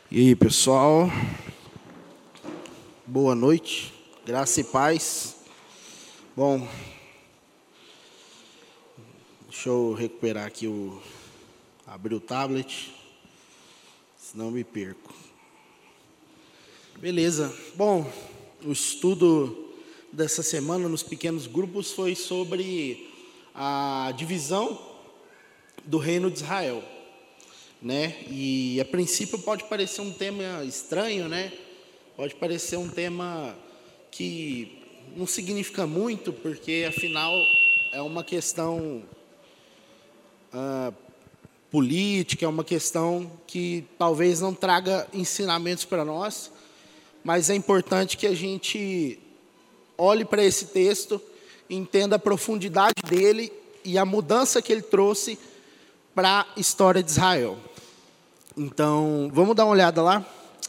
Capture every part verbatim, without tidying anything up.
E aí, pessoal, boa noite, graça e paz. Bom, deixa eu recuperar aqui o... abrir o tablet, senão me perco. Beleza, bom, o estudo dessa semana nos pequenos grupos foi sobre a divisão do reino de Israel. Né? E a princípio pode parecer um tema estranho, né? Pode parecer um tema que não significa muito, porque afinal é uma questão ah, política, é uma questão que talvez não traga ensinamentos para nós, mas é importante que a gente olhe para esse texto, entenda a profundidade dele e a mudança que ele trouxe para a história de Israel. Então, vamos dar uma olhada lá.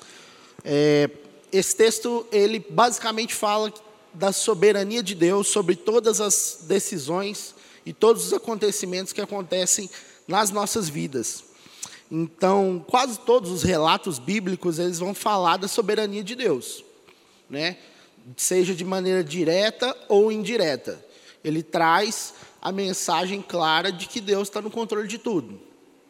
É, esse texto, ele basicamente fala da soberania de Deus sobre todas as decisões e todos os acontecimentos que acontecem nas nossas vidas. Então, quase todos os relatos bíblicos, eles vão falar da soberania de Deus, né? Seja de maneira direta ou indireta. Ele traz a mensagem clara de que Deus está no controle de tudo.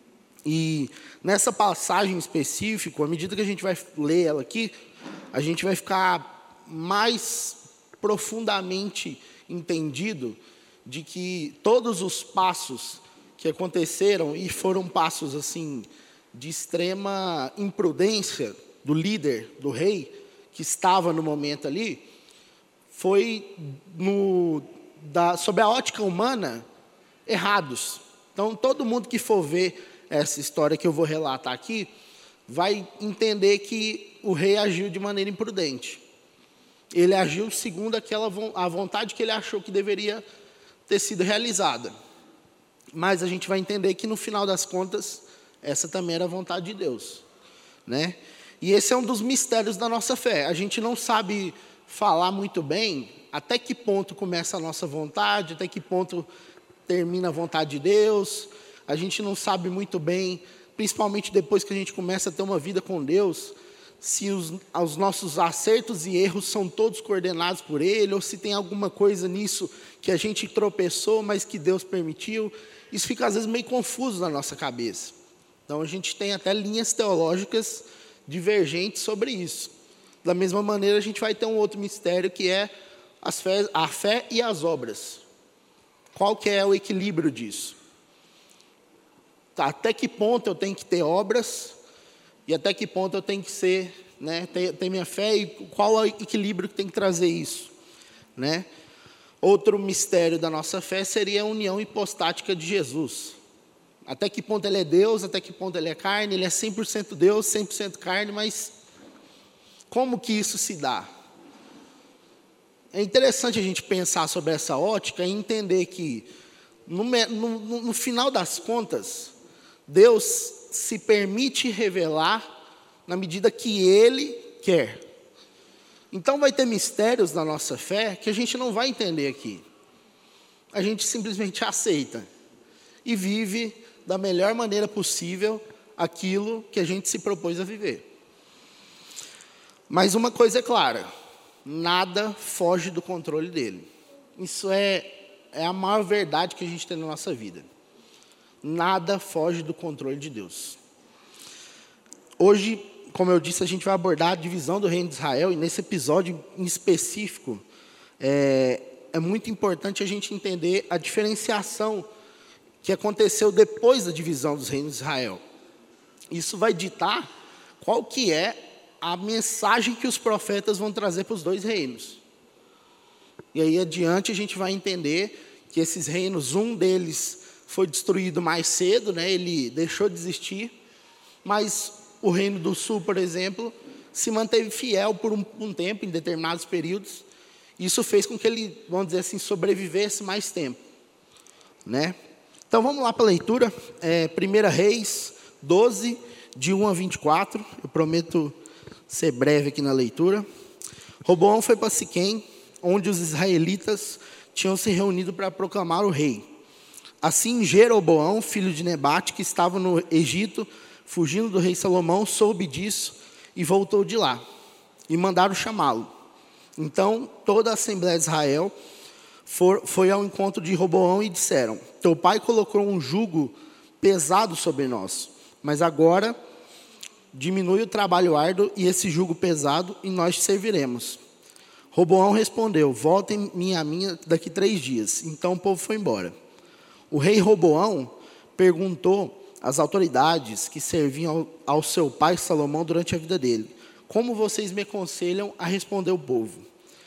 E nessa passagem específica, à medida que a gente vai ler ela aqui, a gente vai ficar mais profundamente entendido de que todos os passos que aconteceram, e foram passos assim de extrema imprudência do líder, do rei, que estava no momento ali, foi no... Da, sob a ótica humana, errados. Então, todo mundo que for ver essa história que eu vou relatar aqui, vai entender que o rei agiu de maneira imprudente. Ele agiu segundo aquela, a vontade que ele achou que deveria ter sido realizada. Mas a gente vai entender que, no final das contas, essa também era a vontade de Deus, né? E esse é um dos mistérios da nossa fé. A gente não sabe falar muito bem até que ponto começa a nossa vontade, até que ponto termina a vontade de Deus. A gente não sabe muito bem, principalmente depois que a gente começa a ter uma vida com Deus, se os, os nossos acertos e erros são todos coordenados por Ele, ou se tem alguma coisa nisso que a gente tropeçou, mas que Deus permitiu. Isso fica às vezes meio confuso na nossa cabeça. Então a gente tem até linhas teológicas divergentes sobre isso. Da mesma maneira, a gente vai ter um outro mistério que é As fé, a fé e as obras. Qual que é o equilíbrio disso? Até que ponto eu tenho que ter obras e até que ponto eu tenho que ser, né, ter, ter minha fé, e qual é o equilíbrio que tem que trazer isso, né? Outro mistério da nossa fé seria a união hipostática de Jesus. Até que ponto ele é Deus, até que ponto ele é carne, ele é cem por cento Deus, cem por cento carne, mas como que isso se dá? É interessante a gente pensar sobre essa ótica e entender que, no, no, no final das contas, Deus se permite revelar na medida que Ele quer. Então, vai ter mistérios na nossa fé que a gente não vai entender aqui. A gente simplesmente aceita e vive da melhor maneira possível aquilo que a gente se propôs a viver. Mas uma coisa é clara: nada foge do controle dele. Isso é, é a maior verdade que a gente tem na nossa vida. Nada foge do controle de Deus. Hoje, como eu disse, a gente vai abordar a divisão do reino de Israel, e nesse episódio em específico, é, é muito importante a gente entender a diferenciação que aconteceu depois da divisão dos reinos de Israel. Isso vai ditar qual que é a mensagem que os profetas vão trazer para os dois reinos. E aí adiante a gente vai entender que esses reinos, um deles foi destruído mais cedo, né? Ele deixou de existir, mas o reino do sul, por exemplo, se manteve fiel por um, um tempo, em determinados períodos. Isso fez com que ele, vamos dizer assim, sobrevivesse mais tempo, né? Então vamos lá para a leitura. É, primeira Reis doze, de um a vinte e quatro. Eu prometo ser breve aqui na leitura. Roboão foi para Siquém, onde os israelitas tinham se reunido para proclamar o rei. Assim, Jeroboão, filho de Nebate, que estava no Egito, Fugindo do rei Salomão, soube disso e voltou de lá. E mandaram chamá-lo. Então, toda a Assembleia de Israel for, foi ao encontro de Roboão e disseram: teu pai colocou um jugo pesado sobre nós, mas agora diminui o trabalho árduo e esse jugo pesado, e nós te serviremos. Roboão respondeu: voltem a mim daqui três dias. Então o povo foi embora. O rei Roboão perguntou às autoridades que serviam ao, ao seu pai Salomão durante a vida dele: como vocês me aconselham a responder o povo?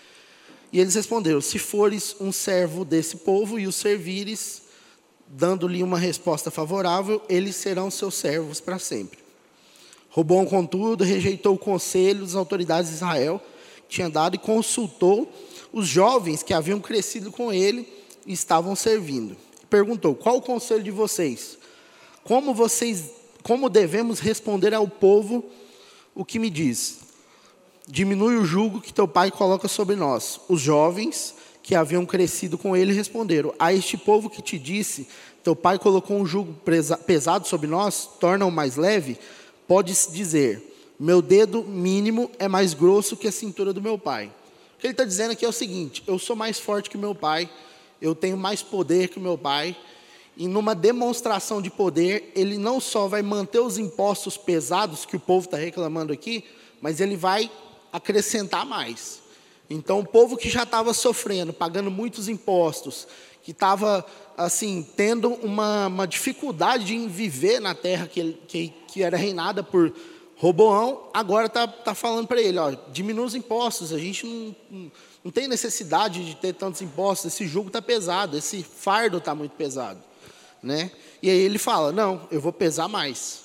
E eles responderam: se fores um servo desse povo e os servires, dando-lhe uma resposta favorável, eles serão seus servos para sempre. Roboão, contudo, rejeitou o conselho das autoridades de Israel que tinha dado e consultou os jovens que haviam crescido com ele e estavam servindo. Perguntou: qual o conselho de vocês? Como vocês, como devemos responder ao povo o que me diz? Diminui o jugo que teu pai coloca sobre nós. Os jovens que haviam crescido com ele responderam: a este povo que te disse, teu pai colocou um jugo pesado sobre nós, torna-o mais leve, pode-se dizer: meu dedo mínimo é mais grosso que a cintura do meu pai. O que ele está dizendo aqui é o seguinte: eu sou mais forte que meu pai, eu tenho mais poder que meu pai, e numa demonstração de poder, ele não só vai manter os impostos pesados que o povo está reclamando aqui, mas ele vai acrescentar mais. Então, o povo que já estava sofrendo, pagando muitos impostos, que estava assim, tendo uma, uma dificuldade em viver na terra que, ele, que, que era reinada por Roboão, agora está tá falando para ele: ó, diminua os impostos, a gente não, não, não tem necessidade de ter tantos impostos, esse jugo está pesado, esse fardo está muito pesado. Né? E aí ele fala: não, eu vou pesar mais.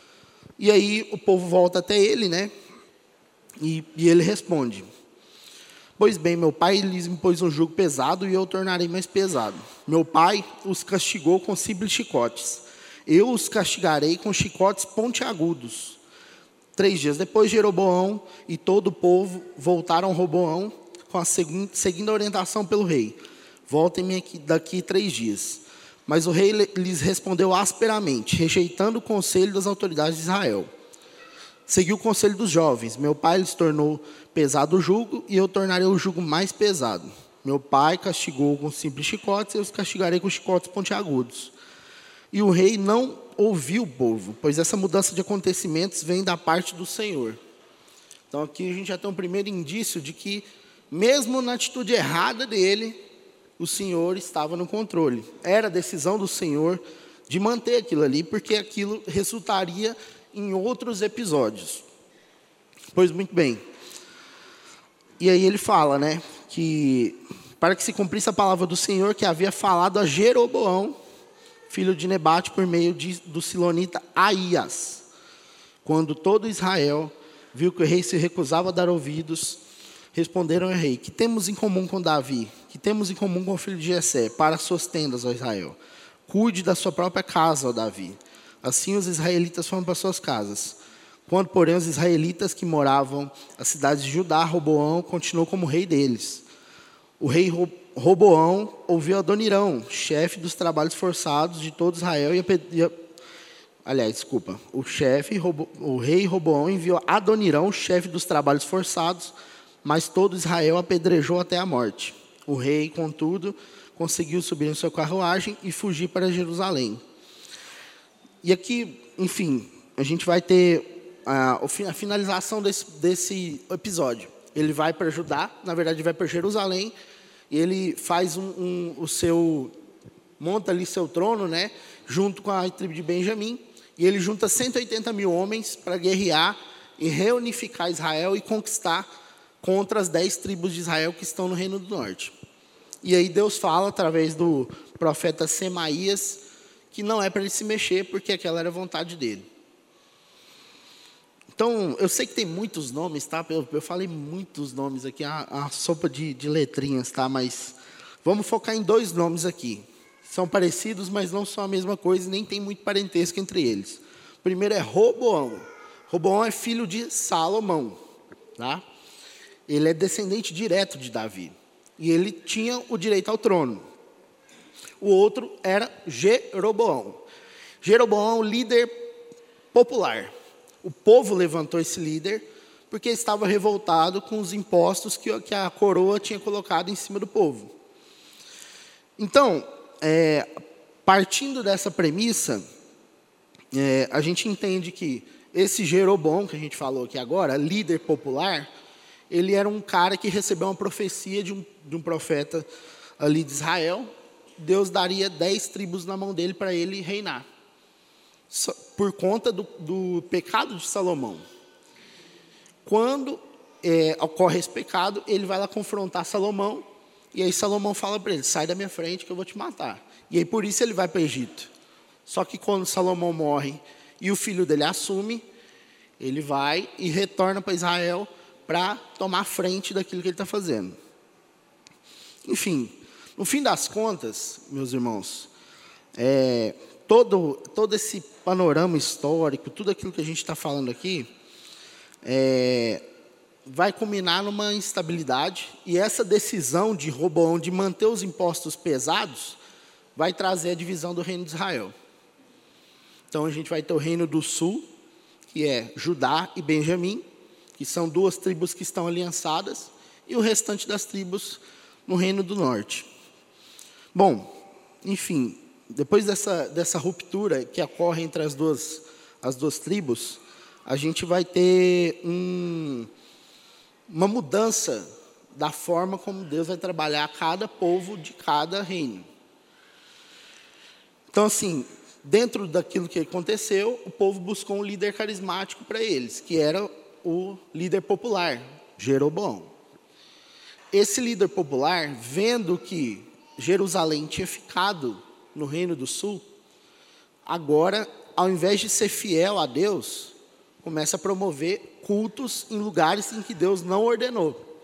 E aí o povo volta até ele, né? E, e ele responde: pois bem, meu pai lhes impôs um jugo pesado e eu o tornarei mais pesado. Meu pai os castigou com simples chicotes, eu os castigarei com chicotes pontiagudos. Três dias depois, Jeroboão e todo o povo voltaram a Roboão com a seguinte, seguindo a orientação pelo rei: voltem-me aqui, daqui três dias. Mas o rei lhes respondeu asperamente, rejeitando o conselho das autoridades de Israel. Seguiu o conselho dos jovens: meu pai lhes tornou pesado o jugo, e eu tornarei o jugo mais pesado. Meu pai castigou com simples chicotes, eu os castigarei com chicotes pontiagudos. E o rei não ouviu o povo, pois essa mudança de acontecimentos vem da parte do Senhor. Então aqui a gente já tem um primeiro indício de que, mesmo na atitude errada dele, o Senhor estava no controle. Era a decisão do Senhor de manter aquilo ali, porque aquilo resultaria em outros episódios. Pois muito bem. E aí ele fala, né, que para que se cumprisse a palavra do Senhor que havia falado a Jeroboão, filho de Nebate, por meio de, do silonita Aías. Quando todo Israel viu que o rei se recusava a dar ouvidos, responderam ao rei: que temos em comum com Davi? Que temos em comum com o filho de Jessé? Para as suas tendas, ó Israel. Cuide da sua própria casa, ó Davi. Assim os israelitas foram para suas casas. Quando, porém, os israelitas que moravam nas cidades de Judá, Roboão continuou como rei deles. O rei Roboão ouviu Adonirão, chefe dos trabalhos forçados de todo Israel, e, a, aliás, desculpa, o chefe, o rei Roboão enviou Adonirão, chefe dos trabalhos forçados, mas todo Israel apedrejou até a morte. O rei, contudo, conseguiu subir em sua carruagem e fugir para Jerusalém. E aqui, enfim, a gente vai ter a, a finalização desse, desse episódio. Ele vai para Judá, na verdade vai para Jerusalém, e ele faz um, um, o seu, monta ali seu trono, né, junto com a tribo de Benjamim, e ele junta cento e oitenta mil homens para guerrear e reunificar Israel e conquistar contra as dez tribos de Israel que estão no Reino do Norte. E aí Deus fala, através do profeta Semaías, que não é para ele se mexer, porque aquela era a vontade dele. Então, eu sei que tem muitos nomes, tá? Eu, eu falei muitos nomes aqui, a, a sopa de, de letrinhas, tá? Mas vamos focar em dois nomes aqui. São parecidos, mas não são a mesma coisa, nem tem muito parentesco entre eles. O primeiro é Roboão. Roboão é filho de Salomão, tá? Ele é descendente direto de Davi. E ele tinha o direito ao trono. O outro era Jeroboão. Jeroboão, líder popular. O povo levantou esse líder porque estava revoltado com os impostos que a coroa tinha colocado em cima do povo. Então, é, partindo dessa premissa, é, a gente entende que esse Jeroboão, que a gente falou aqui agora, líder popular, ele era um cara que recebeu uma profecia de um, de um profeta ali de Israel. Deus daria dez tribos na mão dele para ele reinar, por conta do, do pecado de Salomão. Quando é, ocorre esse pecado, ele vai lá confrontar Salomão, e aí Salomão fala para ele, sai da minha frente que eu vou te matar. E aí por isso ele vai para o Egito. Só que quando Salomão morre e o filho dele assume, ele vai e retorna para Israel para tomar frente daquilo que ele está fazendo. Enfim, no fim das contas, meus irmãos, é, todo, todo esse panorama histórico, tudo aquilo que a gente está falando aqui, é, vai culminar numa instabilidade, e essa decisão de Roboão de manter os impostos pesados vai trazer a divisão do reino de Israel. Então a gente vai ter o reino do sul, que é Judá e Benjamim, que são duas tribos que estão aliançadas, e o restante das tribos no reino do norte. Bom, enfim, depois dessa, dessa ruptura que ocorre entre as duas, as duas tribos, a gente vai ter um, uma mudança da forma como Deus vai trabalhar cada povo de cada reino. Então, assim, dentro daquilo que aconteceu, o povo buscou um líder carismático para eles, que era o líder popular, Jeroboão. Esse líder popular, vendo que Jerusalém tinha ficado no Reino do Sul, agora, ao invés de ser fiel a Deus, começa a promover cultos em lugares em que Deus não ordenou.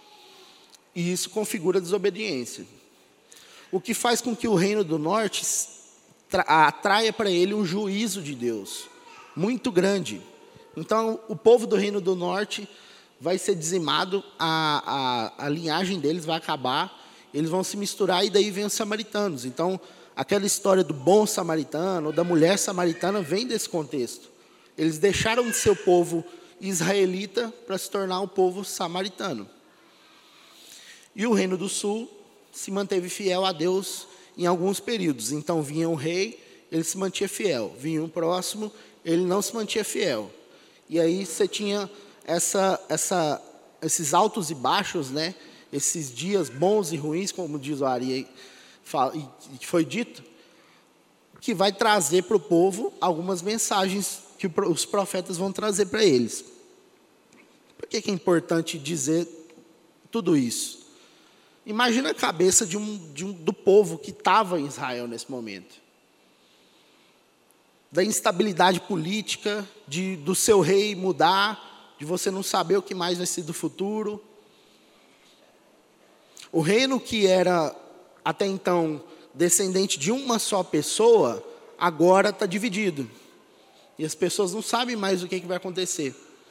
E isso configura desobediência. O que faz com que o Reino do Norte atraia para ele um juízo de Deus muito grande. Então, o povo do Reino do Norte vai ser dizimado, a, a, a linhagem deles vai acabar, eles vão se misturar, e daí vem os samaritanos. Então, aquela história do bom samaritano, ou da mulher samaritana, vem desse contexto. Eles deixaram de ser o povo israelita para se tornar o povo samaritano. E o Reino do Sul se manteve fiel a Deus em alguns períodos. Então, vinha um rei, ele se mantinha fiel. Vinha um próximo, ele não se mantinha fiel. E aí você tinha essa, essa, esses altos e baixos, né? Esses dias bons e ruins, como diz o Ari, e que foi dito, que vai trazer para o povo algumas mensagens que os profetas vão trazer para eles. Por que é importante dizer tudo isso? Imagina a cabeça de um, de um, do povo que estava em Israel nesse momento. Da instabilidade política, de, do seu rei mudar, de você não saber o que mais vai ser do futuro. O reino que era, até então, descendente de uma só pessoa, agora está dividido. E as pessoas não sabem mais o que, que vai acontecer.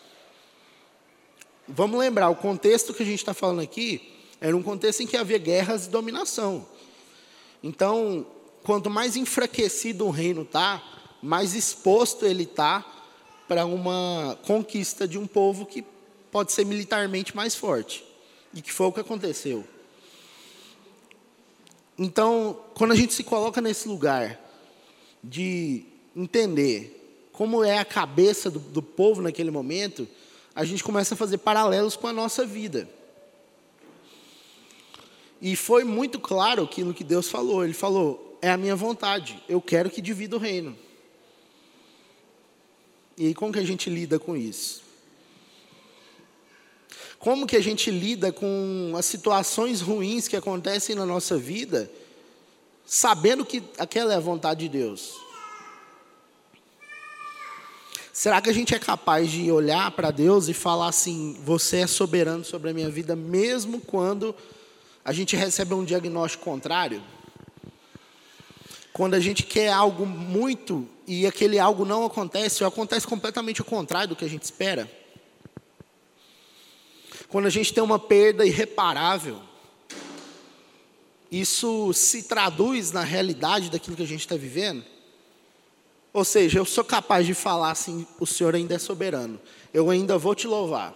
Vamos lembrar, o contexto que a gente está falando aqui era um contexto em que havia guerras e dominação. Então, quanto mais enfraquecido um reino está, mais exposto ele está para uma conquista de um povo que pode ser militarmente mais forte. E que foi o que aconteceu. Então, quando a gente se coloca nesse lugar de entender como é a cabeça do, do povo naquele momento, a gente começa a fazer paralelos com a nossa vida. E foi muito claro aquilo que Deus falou. Ele falou, é a minha vontade, eu quero que divida o reino. E aí, como que a gente lida com isso? Como que a gente lida com as situações ruins que acontecem na nossa vida, sabendo que aquela é a vontade de Deus? Será que a gente é capaz de olhar para Deus e falar assim, você é soberano sobre a minha vida, mesmo quando a gente recebe um diagnóstico contrário? Quando a gente quer algo muito e aquele algo não acontece, ou acontece completamente o contrário do que a gente espera? Quando a gente tem uma perda irreparável, isso se traduz na realidade daquilo que a gente está vivendo? Ou seja, eu sou capaz de falar assim, o Senhor ainda é soberano. Eu ainda vou te louvar.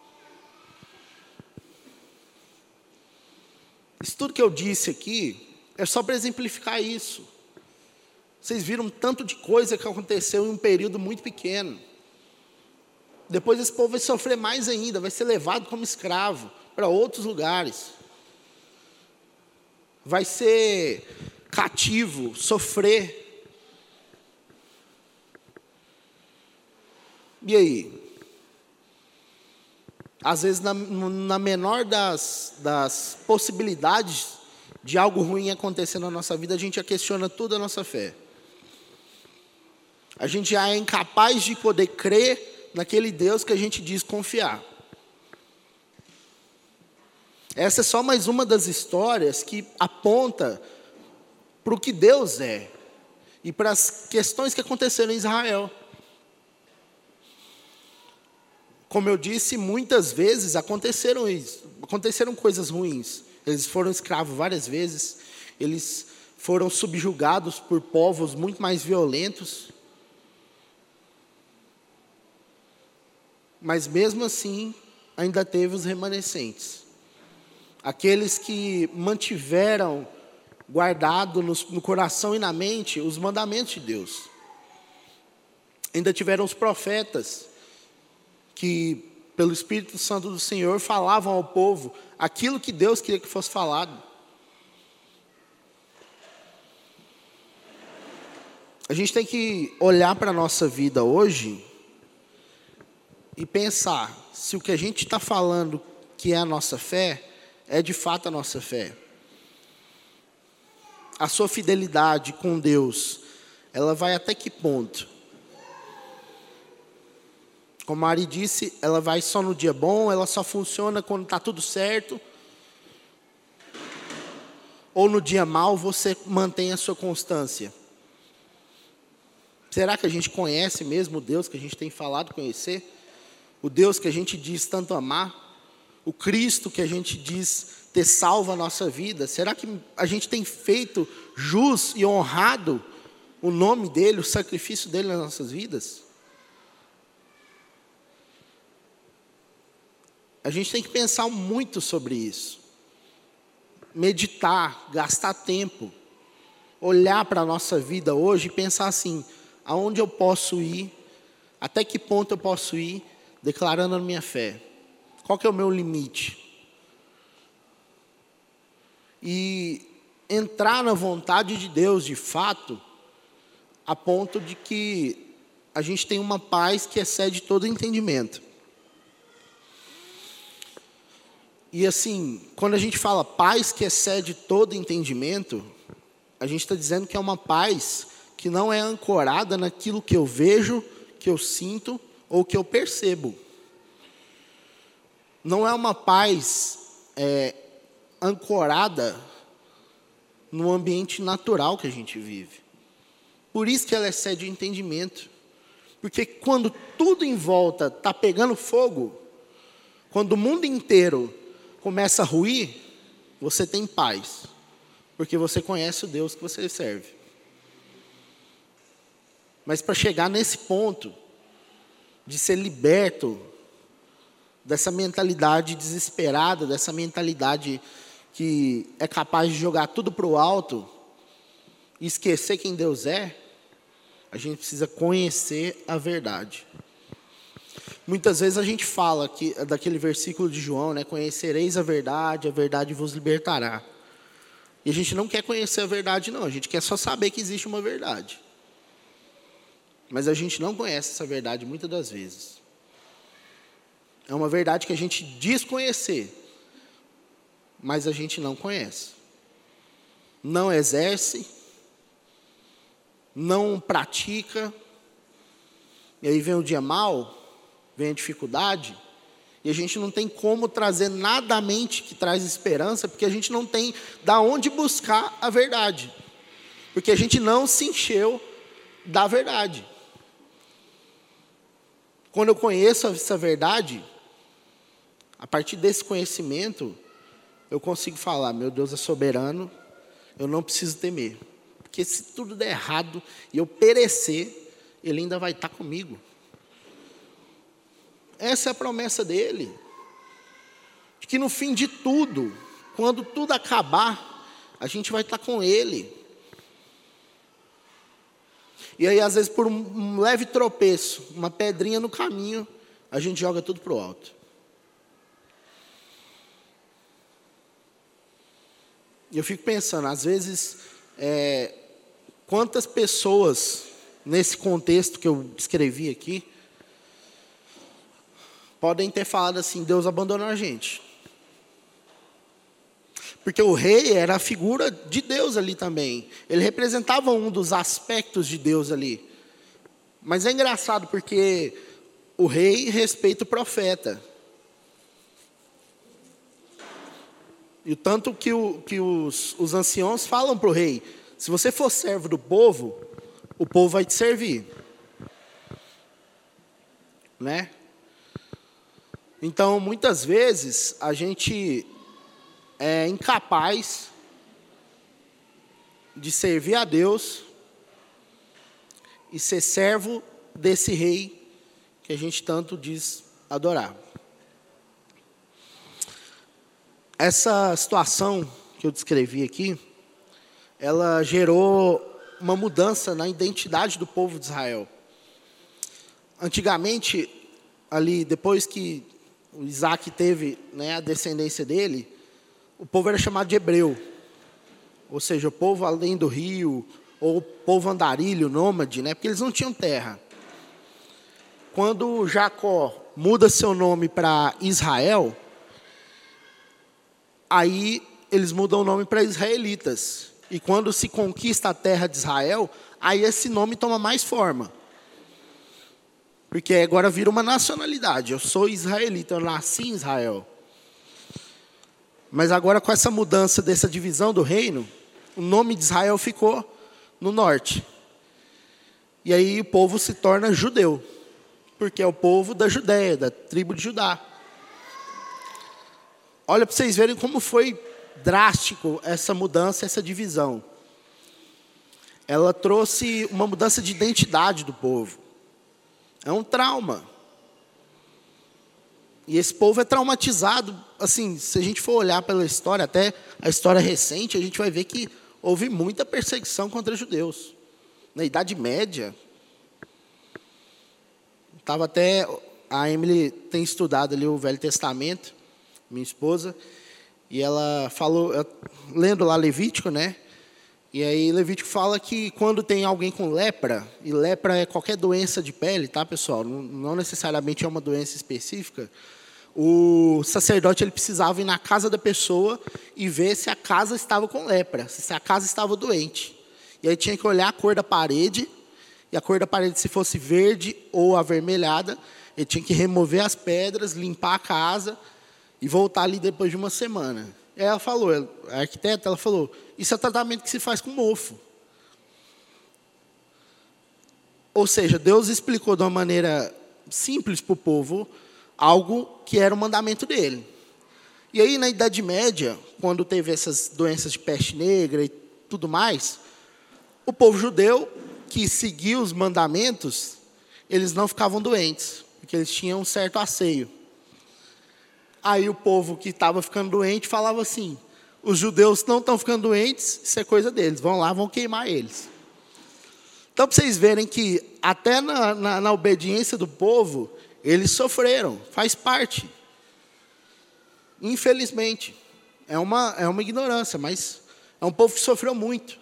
Isso tudo que eu disse aqui é só para exemplificar isso. Vocês viram tanto de coisa que aconteceu em um período muito pequeno. Depois esse povo vai sofrer mais ainda, vai ser levado como escravo para outros lugares. Vai ser cativo, sofrer. E aí? Às vezes, na, na menor das, das possibilidades de algo ruim acontecer na nossa vida, a gente já questiona toda a nossa fé. A gente já é incapaz de poder crer naquele Deus que a gente diz confiar. Essa é só mais uma das histórias que aponta para o que Deus é e para as questões que aconteceram em Israel. Como eu disse, muitas vezes aconteceram isso, aconteceram coisas ruins. Eles foram escravos várias vezes, eles foram subjugados por povos muito mais violentos. Mas mesmo assim, ainda teve os remanescentes. Aqueles que mantiveram guardado no, no coração e na mente os mandamentos de Deus. Ainda tiveram os profetas que, pelo Espírito Santo do Senhor, falavam ao povo aquilo que Deus queria que fosse falado. A gente tem que olhar para a nossa vida hoje e pensar se o que a gente está falando que é a nossa fé, é de fato a nossa fé. A sua fidelidade com Deus, ela vai até que ponto? Como a Ari disse, ela vai só no dia bom, ela só funciona quando está tudo certo. Ou no dia mal você mantém a sua constância. Será que a gente conhece mesmo o Deus que a gente tem falado conhecer? O Deus que a gente diz tanto amar? O Cristo que a gente diz ter salvo a nossa vida? Será que a gente tem feito jus e honrado o nome dEle, o sacrifício dEle nas nossas vidas? A gente tem que pensar muito sobre isso. Meditar, gastar tempo. Olhar para a nossa vida hoje e pensar assim, aonde eu posso ir, até que ponto eu posso ir, declarando a minha fé. Qual que é o meu limite? E entrar na vontade de Deus, de fato, a ponto de que a gente tem uma paz que excede todo entendimento. E assim, quando a gente fala paz que excede todo entendimento, a gente está dizendo que é uma paz que não é ancorada naquilo que eu vejo, que eu sinto ou que eu percebo. Não é uma paz é, ancorada no ambiente natural que a gente vive. Por isso que ela excede o entendimento. Porque quando tudo em volta está pegando fogo, quando o mundo inteiro começa a ruir, você tem paz, porque você conhece o Deus que você serve. Mas para chegar nesse ponto, de ser liberto dessa mentalidade desesperada, dessa mentalidade que é capaz de jogar tudo para o alto e esquecer quem Deus é, a gente precisa conhecer a verdade. Muitas vezes a gente fala que, daquele versículo de João, né? Conhecereis a verdade, a verdade vos libertará. E a gente não quer conhecer a verdade, não. A gente quer só saber que existe uma verdade. Mas a gente não conhece essa verdade muitas das vezes. É uma verdade que a gente diz conhecer, mas a gente não conhece. Não exerce, não pratica. E aí vem o dia mau, vem a dificuldade, e a gente não tem como trazer nada à mente que traz esperança, porque a gente não tem da onde buscar a verdade. Porque a gente não se encheu da verdade. Quando eu conheço essa verdade, a partir desse conhecimento, eu consigo falar, meu Deus é soberano, eu não preciso temer. Porque se tudo der errado e eu perecer, Ele ainda vai estar comigo. Essa é a promessa dele. De que no fim de tudo, quando tudo acabar, a gente vai estar com ele. E aí, às vezes, por um leve tropeço, uma pedrinha no caminho, a gente joga tudo para o alto. E eu fico pensando, às vezes, é, quantas pessoas, nesse contexto que eu escrevi aqui, podem ter falado assim, Deus abandonou a gente. Porque o rei era a figura de Deus ali também. Ele representava um dos aspectos de Deus ali. Mas é engraçado porque o rei respeita o profeta. E o tanto que, o, que os, os anciãos falam para o rei, se você for servo do povo, o povo vai te servir. Né? Então, muitas vezes, a gente é incapaz de servir a Deus e ser servo desse rei que a gente tanto diz adorar. Essa situação que eu descrevi aqui, ela gerou uma mudança na identidade do povo de Israel. Antigamente, ali, depois que o Isaac teve, né, a descendência dele, o povo era chamado de hebreu. Ou seja, o povo além do rio, ou o povo andarilho, nômade, né, porque eles não tinham terra. Quando Jacó muda seu nome para Israel, aí eles mudam o nome para israelitas. E quando se conquista a terra de Israel, aí esse nome toma mais forma. Porque agora vira uma nacionalidade. Eu sou israelita, eu nasci em Israel. Mas agora com essa mudança dessa divisão do reino, o nome de Israel ficou no norte. E aí o povo se torna judeu. Porque é o povo da Judéia, da tribo de Judá. Olha para vocês verem como foi drástico essa mudança, essa divisão. Ela trouxe uma mudança de identidade do povo. É um trauma. E esse povo é traumatizado. Assim, se a gente for olhar pela história, até a história recente, a gente vai ver que houve muita perseguição contra judeus. Na Idade Média, estava até, a Emily tem estudado ali o Velho Testamento, minha esposa, e ela falou, lendo lá Levítico, né? E aí Levítico fala que quando tem alguém com lepra, e lepra é qualquer doença de pele, tá, pessoal? Não, não necessariamente é uma doença específica. O sacerdote ele precisava ir na casa da pessoa e ver se a casa estava com lepra, se a casa estava doente. E aí tinha que olhar a cor da parede, e a cor da parede, se fosse verde ou avermelhada, ele tinha que remover as pedras, limpar a casa e voltar ali depois de uma semana. E ela falou, a arquiteta, ela falou, isso é tratamento que se faz com mofo. Ou seja, Deus explicou de uma maneira simples para o povo algo que era o mandamento dele. E aí, na Idade Média, quando teve essas doenças de peste negra e tudo mais, o povo judeu que seguia os mandamentos, eles não ficavam doentes, porque eles tinham um certo asseio. Aí o povo que estava ficando doente falava assim, os judeus não estão ficando doentes, isso é coisa deles, vão lá, vão queimar eles. Então, para vocês verem que até na, na, na obediência do povo, eles sofreram, faz parte. Infelizmente. É uma, é uma ignorância, mas é um povo que sofreu muito.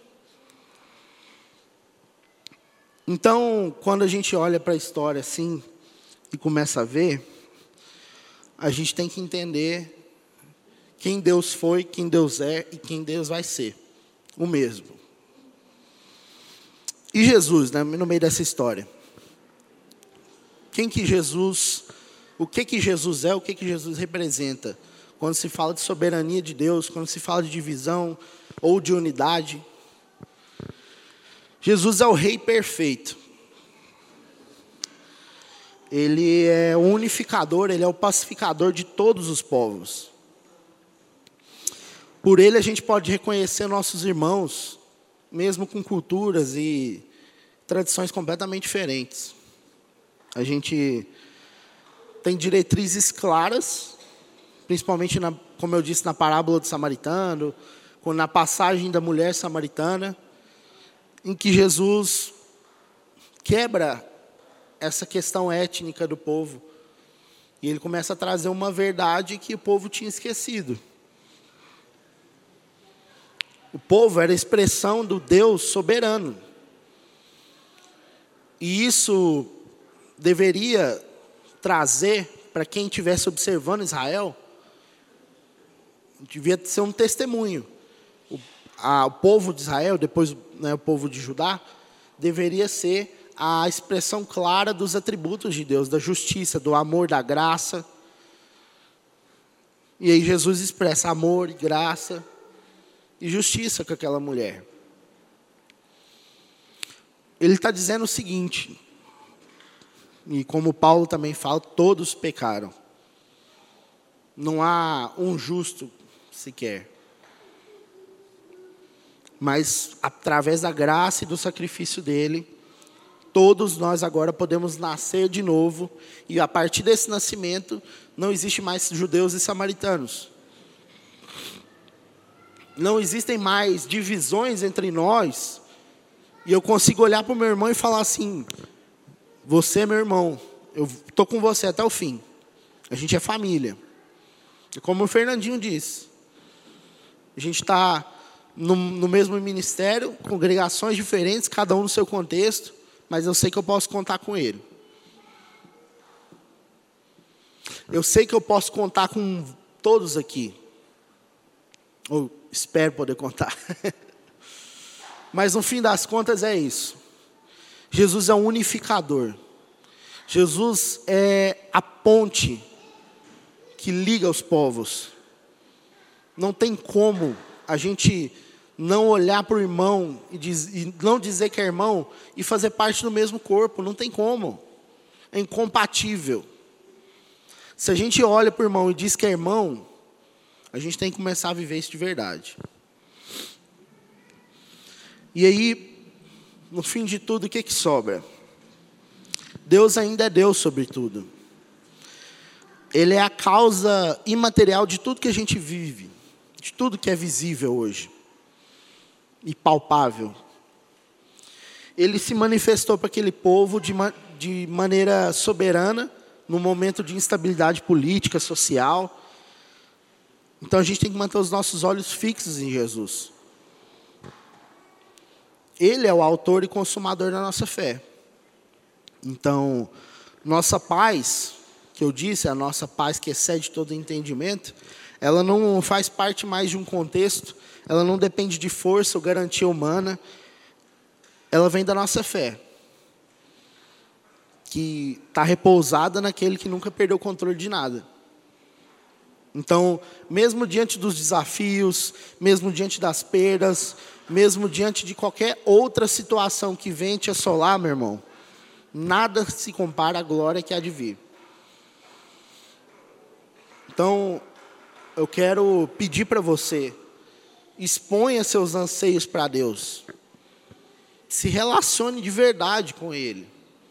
Então, quando a gente olha para a história assim, e começa a ver, a gente tem que entender quem Deus foi, quem Deus é e quem Deus vai ser. O mesmo. E Jesus, né, no meio dessa história? Quem que Jesus, o que que Jesus é, o que que Jesus representa? Quando se fala de soberania de Deus, quando se fala de divisão ou de unidade. Jesus é o Rei perfeito. Ele é o unificador, ele é o pacificador de todos os povos. Por ele a gente pode reconhecer nossos irmãos, mesmo com culturas e tradições completamente diferentes. A gente tem diretrizes claras, principalmente, na, como eu disse, na parábola do samaritano, na passagem da mulher samaritana, em que Jesus quebra essa questão étnica do povo. E ele começa a trazer uma verdade que o povo tinha esquecido. O povo era a expressão do Deus soberano. E isso deveria trazer, para quem estivesse observando Israel, devia ser um testemunho. O, a, o povo de Israel, depois, né, o povo de Judá, deveria ser a expressão clara dos atributos de Deus, da justiça, do amor, da graça. E aí Jesus expressa amor e graça e justiça com aquela mulher. Ele está dizendo o seguinte, e como Paulo também fala, todos pecaram. Não há um justo sequer. Mas, através da graça e do sacrifício dele, todos nós agora podemos nascer de novo. E a partir desse nascimento, não existe mais judeus e samaritanos. Não existem mais divisões entre nós. E eu consigo olhar para o meu irmão e falar assim: você é meu irmão, eu estou com você até o fim. A gente é família. E como o Fernandinho disse, a gente está no, no mesmo ministério, congregações diferentes, cada um no seu contexto, mas eu sei que eu posso contar com ele. Eu sei que eu posso contar com todos aqui. Ou espero poder contar. Mas no fim das contas é isso. Jesus é um unificador. Jesus é a ponte que liga os povos. Não tem como a gente não olhar para o irmão e, diz, e não dizer que é irmão e fazer parte do mesmo corpo. Não tem como. É incompatível. Se a gente olha para o irmão e diz que é irmão, a gente tem que começar a viver isso de verdade. E aí, no fim de tudo, o que que sobra? Deus ainda é Deus sobre tudo. Ele é a causa imaterial de tudo que a gente vive, de tudo que é visível hoje e palpável. Ele se manifestou para aquele povo de, ma- de maneira soberana, num momento de instabilidade política, social. Então a gente tem que manter os nossos olhos fixos em Jesus. Ele é o autor e consumador da nossa fé. Então, nossa paz, que eu disse, a nossa paz que excede todo entendimento, ela não faz parte mais de um contexto, ela não depende de força ou garantia humana, ela vem da nossa fé, que está repousada naquele que nunca perdeu o controle de nada. Então, mesmo diante dos desafios, mesmo diante das perdas, mesmo diante de qualquer outra situação que venha te assolar, meu irmão, nada se compara à glória que há de vir. Então, eu quero pedir para você, exponha seus anseios para Deus. Se relacione de verdade com Ele.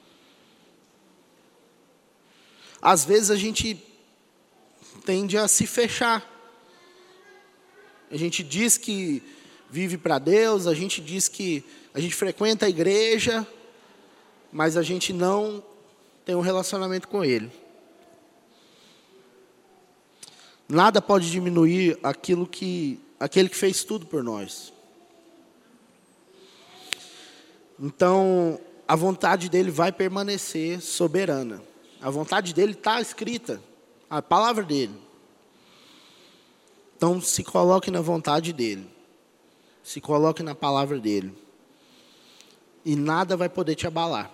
Às vezes a gente tende a se fechar. A gente diz que vive para Deus, a gente diz que a gente frequenta a igreja, mas a gente não tem um relacionamento com Ele. Nada pode diminuir aquilo que, aquele que fez tudo por nós. Então, a vontade dele vai permanecer soberana. A vontade dele está escrita, a palavra dele. Então, se coloque na vontade dele. Se coloque na palavra dele. E nada vai poder te abalar.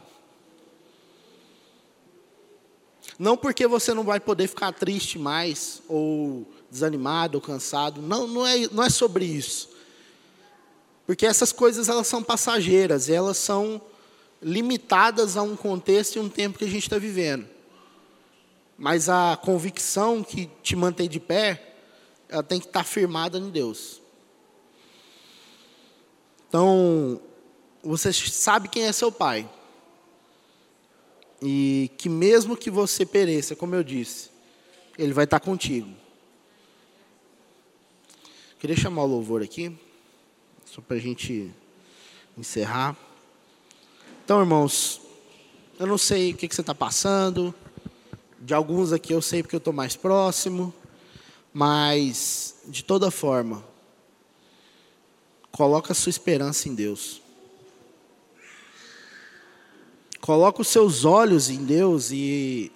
Não porque você não vai poder ficar triste mais, ou desanimado, ou cansado. Não, não é, não é sobre isso. Porque essas coisas, elas são passageiras. Elas são limitadas a um contexto e um tempo que a gente está vivendo. Mas a convicção que te mantém de pé, ela tem que estar firmada em Deus. Então, você sabe quem é seu pai. E que mesmo que você pereça, como eu disse, ele vai estar contigo. Queria chamar o louvor aqui, só para a gente encerrar. Então, irmãos, eu não sei o que, que você está passando. De alguns aqui eu sei porque eu estou mais próximo. Mas, de toda forma, coloca a sua esperança em Deus. Coloca os seus olhos em Deus e...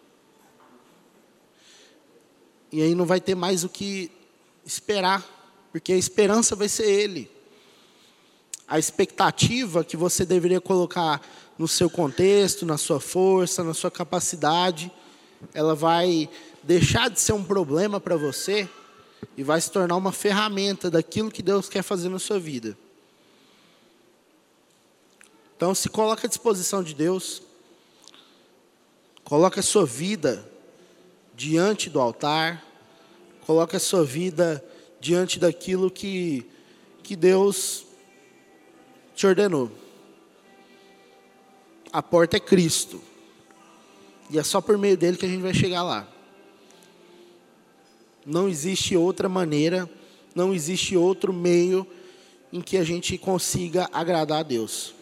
E aí não vai ter mais o que esperar. Porque a esperança vai ser Ele. A expectativa que você deveria colocar no seu contexto, na sua força, na sua capacidade, ela vai deixar de ser um problema para você e vai se tornar uma ferramenta daquilo que Deus quer fazer na sua vida. Então, se coloca à disposição de Deus, coloca a sua vida diante do altar, coloca a sua vida diante daquilo que, que Deus te ordenou. A porta é Cristo. E é só por meio dele que a gente vai chegar lá. Não existe outra maneira, não existe outro meio em que a gente consiga agradar a Deus.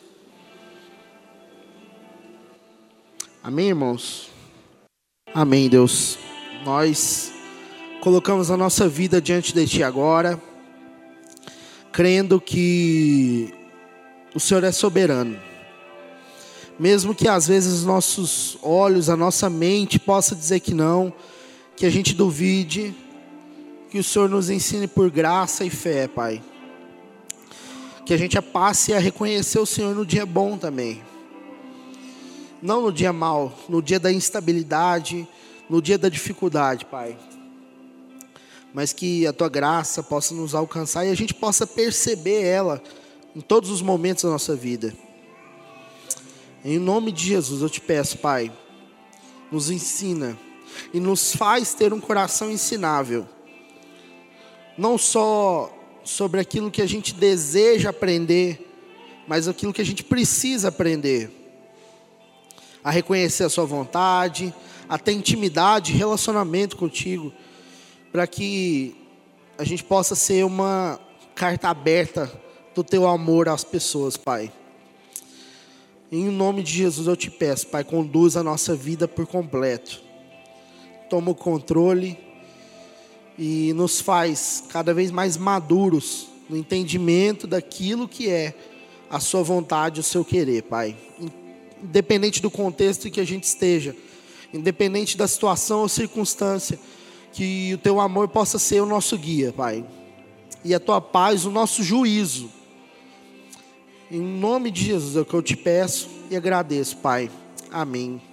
Amém, irmãos? Amém, Deus. Nós colocamos a nossa vida diante de Ti agora, crendo que o Senhor é soberano. Mesmo que às vezes os nossos olhos, a nossa mente possa dizer que não, que a gente duvide, que o Senhor nos ensine por graça e fé, Pai. Que a gente passe a reconhecer o Senhor no dia bom também. Não no dia mau, no dia da instabilidade, no dia da dificuldade, Pai. Mas que a Tua graça possa nos alcançar e a gente possa perceber ela em todos os momentos da nossa vida. Em nome de Jesus eu te peço, Pai, nos ensina e nos faz ter um coração ensinável. Não só sobre aquilo que a gente deseja aprender, mas aquilo que a gente precisa aprender. A reconhecer a Sua vontade, a ter intimidade, relacionamento contigo, para que a gente possa ser uma carta aberta do Teu amor às pessoas, Pai. Em nome de Jesus eu te peço, Pai, conduz a nossa vida por completo. Toma o controle e nos faz cada vez mais maduros no entendimento daquilo que é a Sua vontade, o Seu querer, Pai. Independente do contexto em que a gente esteja, independente da situação ou circunstância, que o Teu amor possa ser o nosso guia, Pai. E a Tua paz, o nosso juízo. Em nome de Jesus é o que eu te peço e agradeço, Pai. Amém.